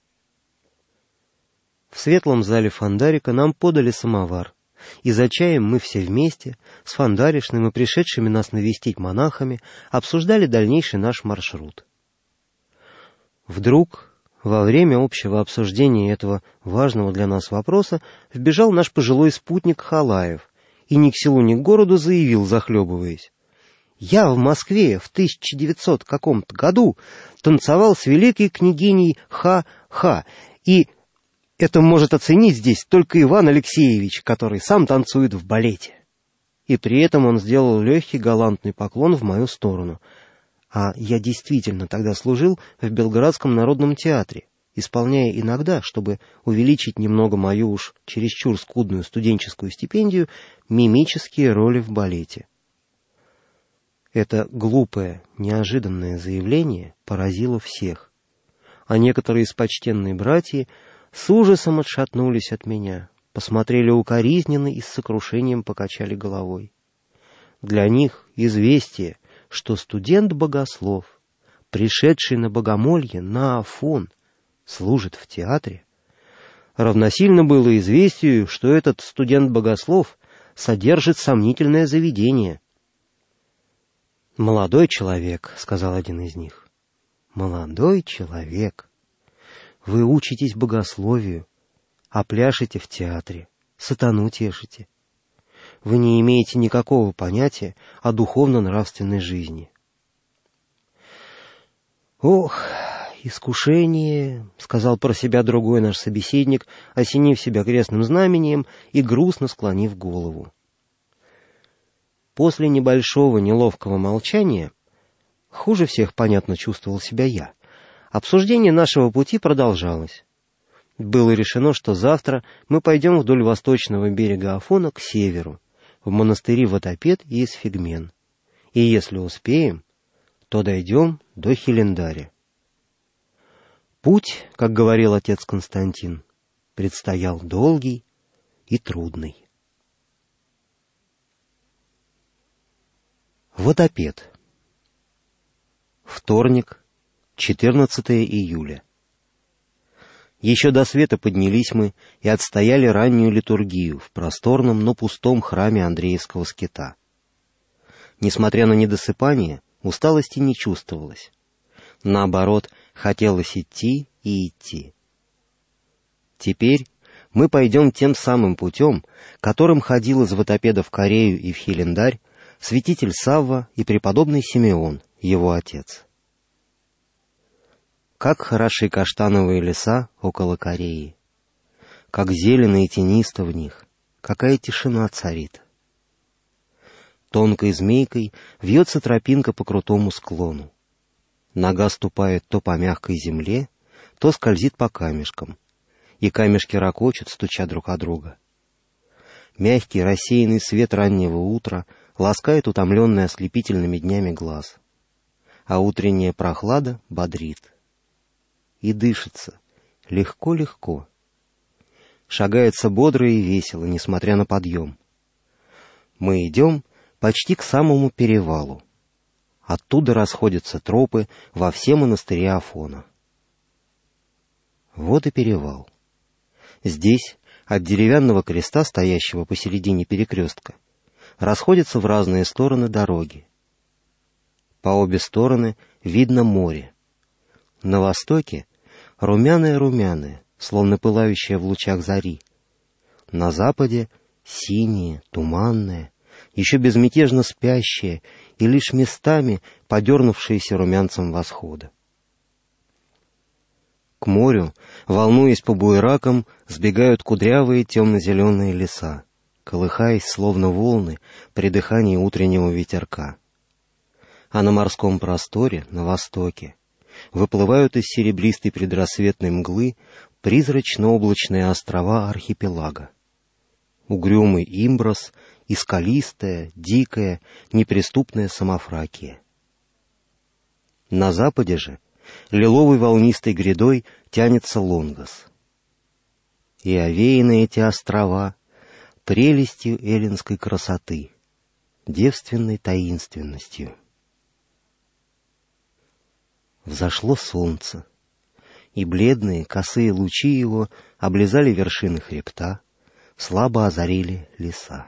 В светлом зале фондарика нам подали самовар, и за чаем мы все вместе, с фондаришным и пришедшими нас навестить монахами, обсуждали дальнейший наш маршрут. Вдруг, во время общего обсуждения этого важного для нас вопроса, вбежал наш пожилой спутник Халаев и ни к селу, ни к городу заявил, захлебываясь: «Я в Москве в 1900 каком-то году танцевал с великой княгиней Ха-Ха, и это может оценить здесь только Иван Алексеевич, который сам танцует в балете». И при этом он сделал легкий галантный поклон в мою сторону. А я действительно тогда служил в Белградском народном театре, исполняя иногда, чтобы увеличить немного мою уж чересчур скудную студенческую стипендию, мимические роли в балете. Это глупое, неожиданное заявление поразило всех, а некоторые из почтенной братьи с ужасом отшатнулись от меня, посмотрели укоризненно и с сокрушением покачали головой. Для них известие, что студент-богослов, пришедший на богомолье на Афон, служит в театре, равносильно было известию, что этот студент-богослов содержит сомнительное заведение. «Молодой человек», — сказал один из них, — «молодой человек, вы учитесь богословию, а пляшете в театре, сатану тешите. Вы не имеете никакого понятия о духовно-нравственной жизни». «Ох, искушение», — сказал про себя другой наш собеседник, осенив себя крестным знамением и грустно склонив голову. После небольшого неловкого молчания, хуже всех, понятно, чувствовал себя я, обсуждение нашего пути продолжалось. Было решено, что завтра мы пойдем вдоль восточного берега Афона к северу, в монастыри Ватопед и Исфигмен. И если успеем, то дойдем до Хилендаря. Путь, как говорил отец Константин, предстоял долгий и трудный. Ватопед. Вторник, 14 июля. Еще до света поднялись мы и отстояли раннюю литургию в просторном, но пустом храме Андреевского скита. Несмотря на недосыпание, усталости не чувствовалось. Наоборот, хотелось идти и идти. Теперь мы пойдем тем самым путем, которым ходил из Ватопеда в Корею и в Хилендарь святитель Савва и преподобный Симеон, его отец. Как хороши каштановые леса около Кореи, как зелено и тенисто в них, какая тишина царит. Тонкой змейкой вьется тропинка по крутому склону. Нога ступает то по мягкой земле, то скользит по камешкам, и камешки ракочут, стуча друг о друга. Мягкий рассеянный свет раннего утра ласкает утомленный ослепительными днями глаз, а утренняя прохлада бодрит. И дышится легко-легко. Шагается бодро и весело, несмотря на подъем. Мы идем почти к самому перевалу. Оттуда расходятся тропы во все монастыри Афона. Вот и перевал. Здесь от деревянного креста, стоящего посередине перекрестка, расходятся в разные стороны дороги. По обе стороны видно море. На востоке румяное-румяное, словно пылающее в лучах зари. На западе синее, туманное, еще безмятежно спящее и лишь местами подернувшееся румянцем восхода. К морю, волнуясь по буеракам, сбегают кудрявые темно-зеленые леса, колыхаясь, словно волны, при дыхании утреннего ветерка. А на морском просторе, на востоке, выплывают из серебристой предрассветной мглы призрачно-облачные острова архипелага. Угрюмый Имброс и скалистая, дикая, неприступная Самофракия. На западе же лиловой волнистой грядой тянется Лонгос. И овеяны эти острова прелестью эллинской красоты, девственной таинственностью. Взошло солнце, и бледные косые лучи его облизали вершины хребта, слабо озарили леса.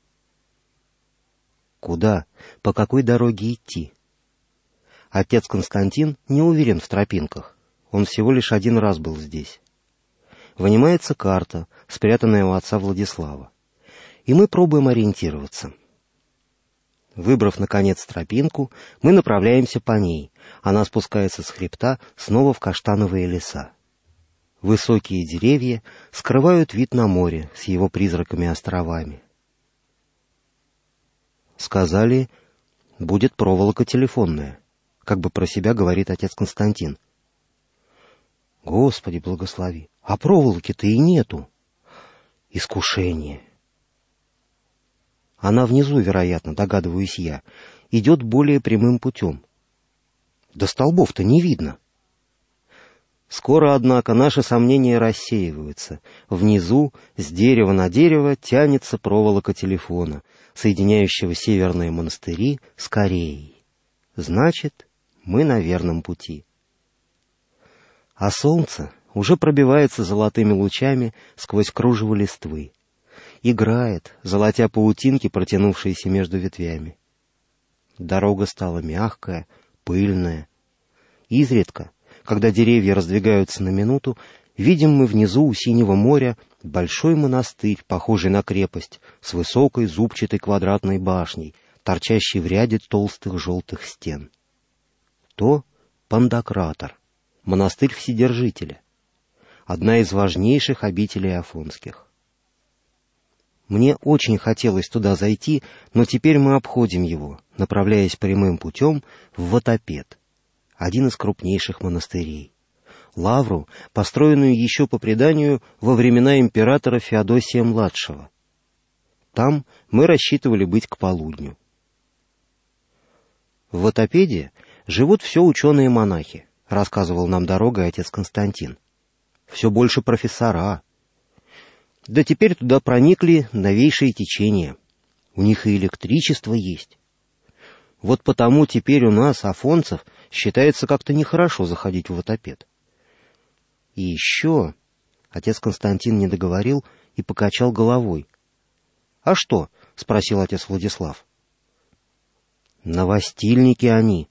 Куда, по какой дороге идти? Отец Константин не уверен в тропинках, он всего лишь один раз был здесь. Вынимается карта, спрятанная у отца Владислава, и мы пробуем ориентироваться. Выбрав, наконец, тропинку, мы направляемся по ней. Она спускается с хребта снова в каштановые леса. Высокие деревья скрывают вид на море с его призраками-островами. Сказали, будет проволока телефонная, как бы про себя говорит отец Константин. Господи, благослови, а проволоки-то и нету. Искушение. Она внизу, вероятно, догадываюсь я, идет более прямым путем. Да столбов-то не видно. Скоро, однако, наши сомнения рассеиваются. Внизу, с дерева на дерево, тянется проволока телефона, соединяющего северные монастыри с Кореей. Значит, мы на верном пути. А солнце уже пробивается золотыми лучами сквозь кружево листвы. Играет, золотя паутинки, протянувшиеся между ветвями. Дорога стала мягкая, пыльная. Изредка, когда деревья раздвигаются на минуту, видим мы внизу у синего моря большой монастырь, похожий на крепость, с высокой зубчатой квадратной башней, торчащей в ряде толстых желтых стен. То Пандократор, монастырь Вседержителя, одна из важнейших обителей афонских. Мне очень хотелось туда зайти, но теперь мы обходим его, направляясь прямым путем в Вотопед, один из крупнейших монастырей. Лавру, построенную еще по преданию во времена императора Феодосия-младшего. Там мы рассчитывали быть к полудню. В Вотопеде живут все ученые-монахи, рассказывал нам дорогой отец Константин. Все больше профессора. Да теперь туда проникли новейшие течения. У них и электричество есть. Вот потому теперь у нас, афонцев, считается как-то нехорошо заходить в Вотопед. И еще отец Константин не договорил и покачал головой. — А что? — спросил отец Владислав. — Новостильники они.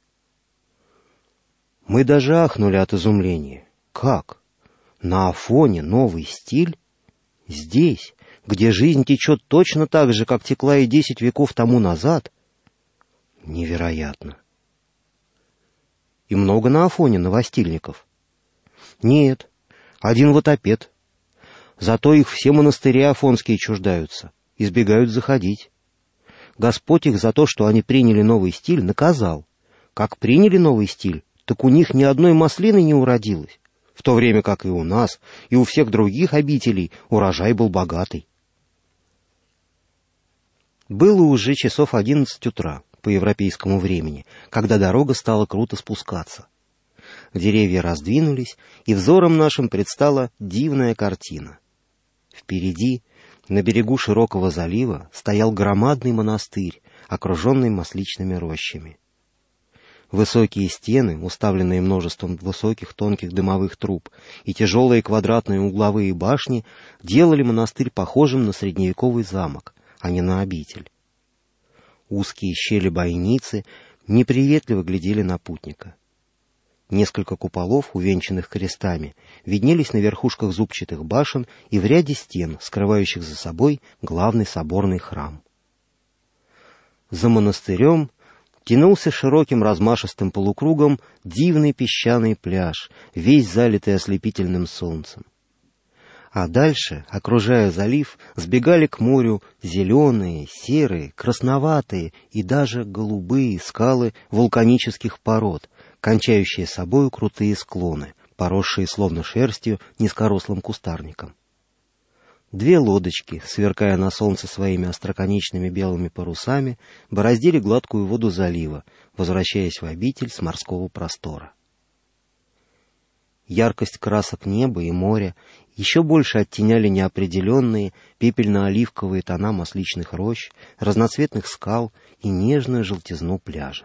Мы даже ахнули от изумления. Как? На Афоне новый стиль? Здесь, где жизнь течет точно так же, как текла и 10 веков тому назад? Невероятно. И много на Афоне новостильников? Нет, один Вотопед. Зато их все монастыри афонские чуждаются, избегают заходить. Господь их за то, что они приняли новый стиль, наказал. Как приняли новый стиль, так у них ни одной маслины не уродилось, в то время как и у нас, и у всех других обителей урожай был богатый. Было уже часов 11 утра по европейскому времени, когда дорога стала круто спускаться. Деревья раздвинулись, и взором нашим предстала дивная картина. Впереди, на берегу широкого залива, стоял громадный монастырь, окруженный масличными рощами. Высокие стены, уставленные множеством высоких тонких дымовых труб, и тяжелые квадратные угловые башни делали монастырь похожим на средневековый замок, а не на обитель. Узкие щели бойницы неприветливо глядели на путника. Несколько куполов, увенчанных крестами, виднелись на верхушках зубчатых башен и в ряде стен, скрывающих за собой главный соборный храм. За монастырем тянулся широким размашистым полукругом дивный песчаный пляж, весь залитый ослепительным солнцем. А дальше, окружая залив, сбегали к морю зеленые, серые, красноватые и даже голубые скалы вулканических пород, кончающие собою крутые склоны, поросшие словно шерстью низкорослым кустарником. Две лодочки, сверкая на солнце своими остроконечными белыми парусами, бороздили гладкую воду залива, возвращаясь в обитель с морского простора. Яркость красок неба и моря еще больше оттеняли неопределенные пепельно-оливковые тона масличных рощ, разноцветных скал и нежную желтизну пляжа.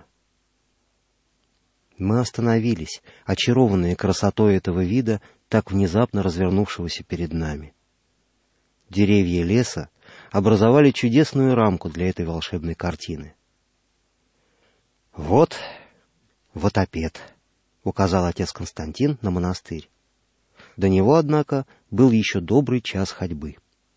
Мы остановились, очарованные красотой этого вида, так внезапно развернувшегося перед нами. Деревья леса образовали чудесную рамку для этой волшебной картины. «Вот Вотопед», — указал отец Константин на монастырь. До него, однако, был еще добрый час ходьбы.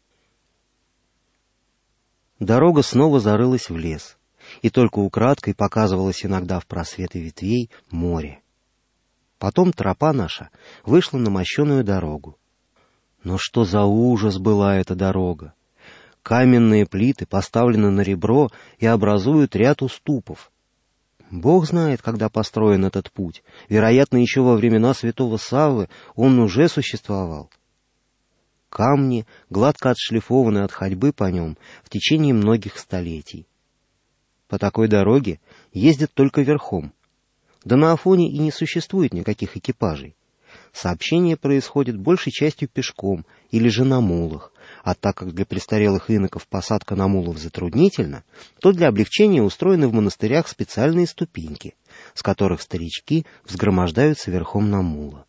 Дорога снова зарылась в лес, и только украдкой показывалось иногда в просветы ветвей море. Потом тропа наша вышла на мощеную дорогу. Но что за ужас была эта дорога! Каменные плиты поставлены на ребро и образуют ряд уступов. Бог знает, когда построен этот путь. Вероятно, еще во времена святого Саввы он уже существовал. Камни, гладко отшлифованы от ходьбы по нем в течение многих столетий. По такой дороге ездят только верхом. Да на Афоне и не существует никаких экипажей. Сообщение происходит большей частью пешком или же на мулах, а так как для престарелых иноков посадка на мулов затруднительна, то для облегчения устроены в монастырях специальные ступеньки, с которых старички взгромождаются верхом на мула.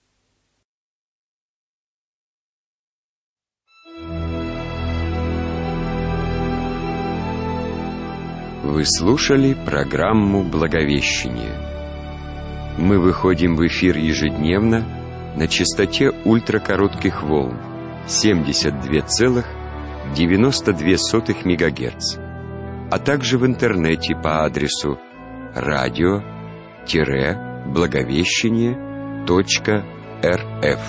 Вы слушали программу «Благовещение». Мы выходим в эфир ежедневно на частоте ультракоротких волн 72,92 МГц, а также в интернете по адресу radio-благовещение.рф.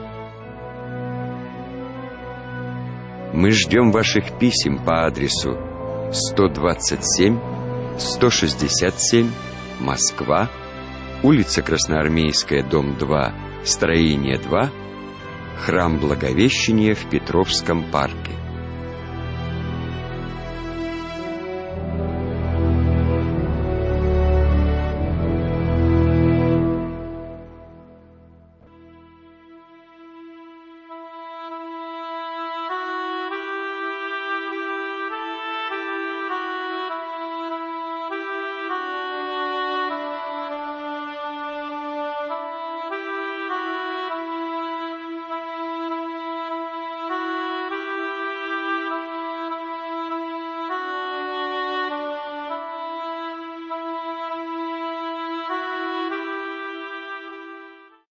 Мы ждем ваших писем по адресу 127-167, Москва, улица Красноармейская, дом 2, строение 2, храм Благовещения в Петровском парке.